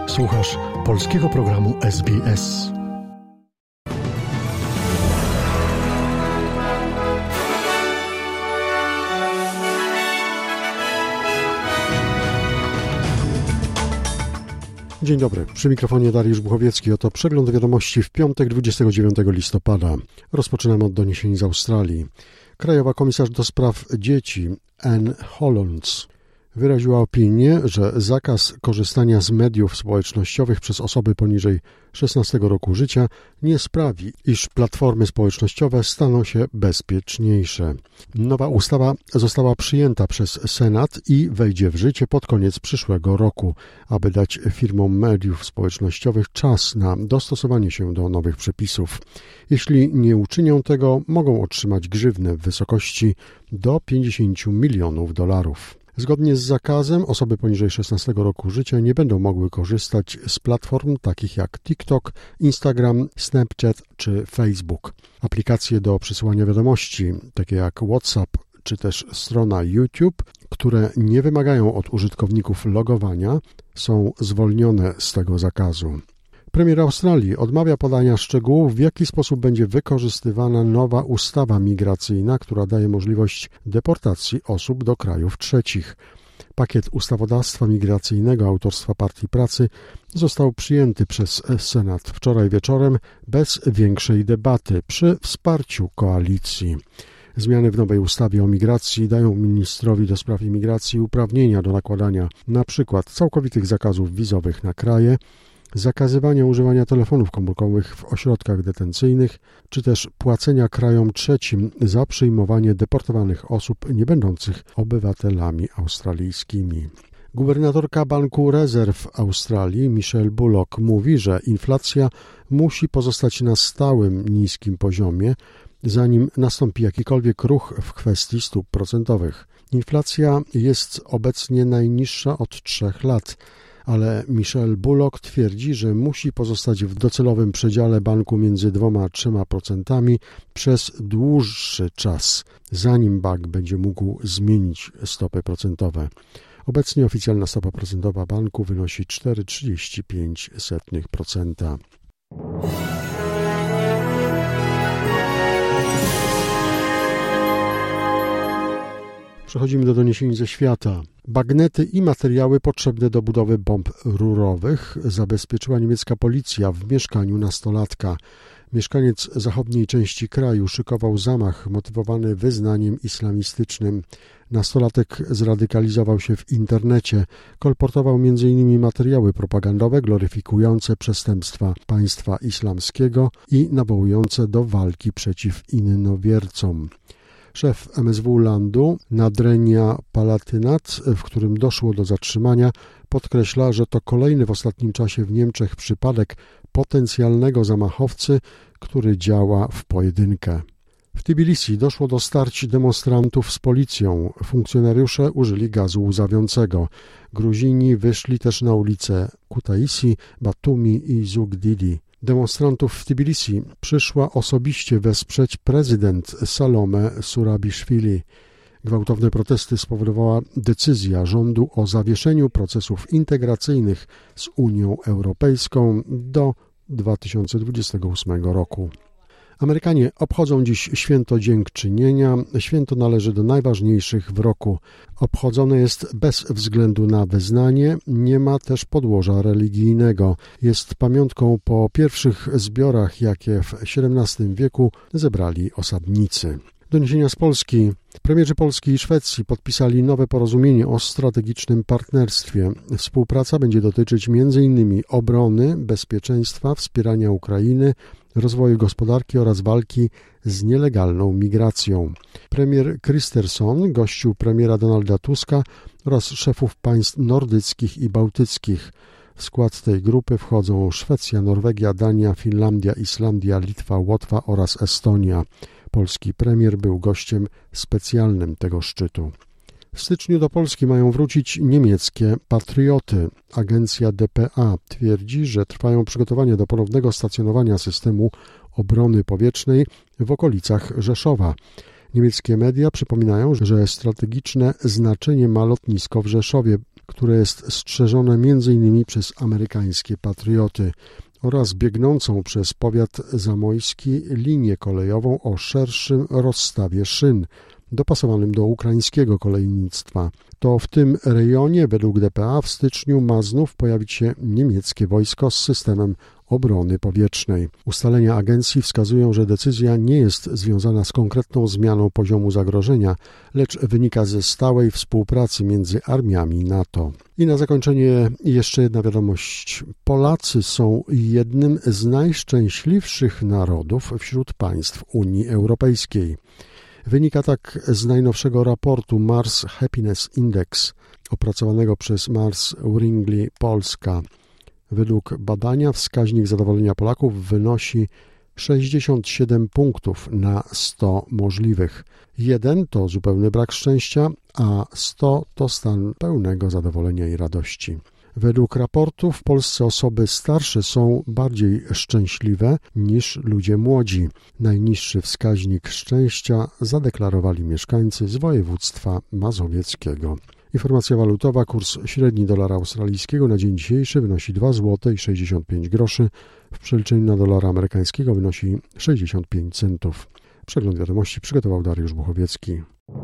Słuchasz polskiego programu SBS. Dzień dobry, przy mikrofonie Dariusz Buchowiecki. Oto przegląd wiadomości w piątek 29 listopada. Rozpoczynamy od doniesień z Australii. Krajowa komisarz do spraw dzieci Anne Hollands wyraziła opinię, że zakaz korzystania z mediów społecznościowych przez osoby poniżej 16 roku życia nie sprawi, iż platformy społecznościowe staną się bezpieczniejsze. Nowa ustawa została przyjęta przez Senat i wejdzie w życie pod koniec przyszłego roku, aby dać firmom mediów społecznościowych czas na dostosowanie się do nowych przepisów. Jeśli nie uczynią tego, mogą otrzymać grzywnę w wysokości do $50 milionów. Zgodnie z zakazem osoby poniżej 16 roku życia nie będą mogły korzystać z platform takich jak TikTok, Instagram, Snapchat czy Facebook. Aplikacje do przesyłania wiadomości, takie jak WhatsApp czy też strona YouTube, które nie wymagają od użytkowników logowania, są zwolnione z tego zakazu. Premier Australii odmawia podania szczegółów, w jaki sposób będzie wykorzystywana nowa ustawa migracyjna, która daje możliwość deportacji osób do krajów trzecich. Pakiet ustawodawstwa migracyjnego autorstwa Partii Pracy został przyjęty przez Senat wczoraj wieczorem bez większej debaty przy wsparciu koalicji. Zmiany w nowej ustawie o migracji dają ministrowi do spraw imigracji uprawnienia do nakładania np. całkowitych zakazów wizowych na kraje, zakazywania używania telefonów komórkowych w ośrodkach detencyjnych, czy też płacenia krajom trzecim za przyjmowanie deportowanych osób nie będących obywatelami australijskimi. Gubernatorka Banku Rezerw Australii Michelle Bullock mówi, że inflacja musi pozostać na stałym niskim poziomie, zanim nastąpi jakikolwiek ruch w kwestii stóp procentowych. Inflacja jest obecnie najniższa od 3 lat, ale Michelle Bullock twierdzi, że musi pozostać w docelowym przedziale banku między 2 a 3% przez dłuższy czas, zanim bank będzie mógł zmienić stopy procentowe. Obecnie oficjalna stopa procentowa banku wynosi 4,35%. Przechodzimy do doniesień ze świata. Bagnety i materiały potrzebne do budowy bomb rurowych zabezpieczyła niemiecka policja w mieszkaniu nastolatka. Mieszkaniec zachodniej części kraju szykował zamach motywowany wyznaniem islamistycznym. Nastolatek zradykalizował się w internecie. Kolportował m.in. materiały propagandowe gloryfikujące przestępstwa państwa islamskiego i nawołujące do walki przeciw innowiercom. Szef MSW landu Nadrenia Palatinat, w którym doszło do zatrzymania, podkreśla, że to kolejny w ostatnim czasie w Niemczech przypadek potencjalnego zamachowcy, który działa w pojedynkę. W Tbilisi doszło do starć demonstrantów z policją. Funkcjonariusze użyli gazu łzawiącego. Gruzini wyszli też na ulice Kutaisi, Batumi i Zugdidi. Demonstrantów w Tbilisi przyszła osobiście wesprzeć prezydent Salome Zurabiszwili. Gwałtowne protesty spowodowała decyzja rządu o zawieszeniu procesów integracyjnych z Unią Europejską do 2028 roku. Amerykanie obchodzą dziś święto Dziękczynienia. Święto należy do najważniejszych w roku. Obchodzone jest bez względu na wyznanie, nie ma też podłoża religijnego. Jest pamiątką po pierwszych zbiorach, jakie w XVII wieku zebrali osadnicy. Doniesienia z Polski. Premierzy Polski i Szwecji podpisali nowe porozumienie o strategicznym partnerstwie. Współpraca będzie dotyczyć m.in. obrony, bezpieczeństwa, wspierania Ukrainy, rozwoju gospodarki oraz walki z nielegalną migracją. Premier Kristersson gościł premiera Donalda Tuska oraz szefów państw nordyckich i bałtyckich. W skład tej grupy wchodzą Szwecja, Norwegia, Dania, Finlandia, Islandia, Litwa, Łotwa oraz Estonia. Polski premier był gościem specjalnym tego szczytu. W styczniu do Polski mają wrócić niemieckie Patrioty. Agencja dpa twierdzi, że trwają przygotowania do ponownego stacjonowania systemu obrony powietrznej w okolicach Rzeszowa. Niemieckie media przypominają, że strategiczne znaczenie ma lotnisko w Rzeszowie, które jest strzeżone m.in. przez amerykańskie patrioty, oraz biegnącą przez powiat zamojski linię kolejową o szerszym rozstawie szyn, dopasowanym do ukraińskiego kolejnictwa. To w tym rejonie, według dpa, w styczniu ma znów pojawić się niemieckie wojsko z systemem obrony powietrznej. Ustalenia agencji wskazują, że decyzja nie jest związana z konkretną zmianą poziomu zagrożenia, lecz wynika ze stałej współpracy między armiami NATO. I na zakończenie jeszcze jedna wiadomość. Polacy są jednym z najszczęśliwszych narodów wśród państw Unii Europejskiej. Wynika tak z najnowszego raportu Mars Happiness Index opracowanego przez Mars Wrigley Polska. Według badania wskaźnik zadowolenia Polaków wynosi 67 punktów na 100 możliwych. 1 to zupełny brak szczęścia, a 100 to stan pełnego zadowolenia i radości. Według raportu w Polsce osoby starsze są bardziej szczęśliwe niż ludzie młodzi. Najniższy wskaźnik szczęścia zadeklarowali mieszkańcy z województwa mazowieckiego. Informacja walutowa. Kurs średni dolara australijskiego na dzień dzisiejszy wynosi 2 zł i 65 groszy. W przeliczeniu na dolara amerykańskiego wynosi 65 centów. Przegląd wiadomości przygotował Dariusz Buchowiecki.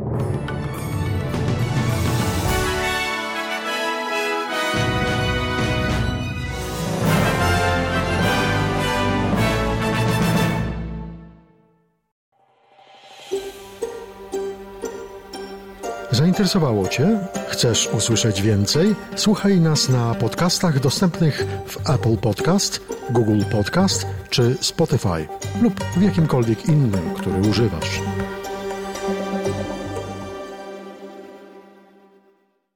Zainteresowało Cię? Chcesz usłyszeć więcej? Słuchaj nas na podcastach dostępnych w Apple Podcast, Google Podcast czy Spotify lub w jakimkolwiek innym, który używasz.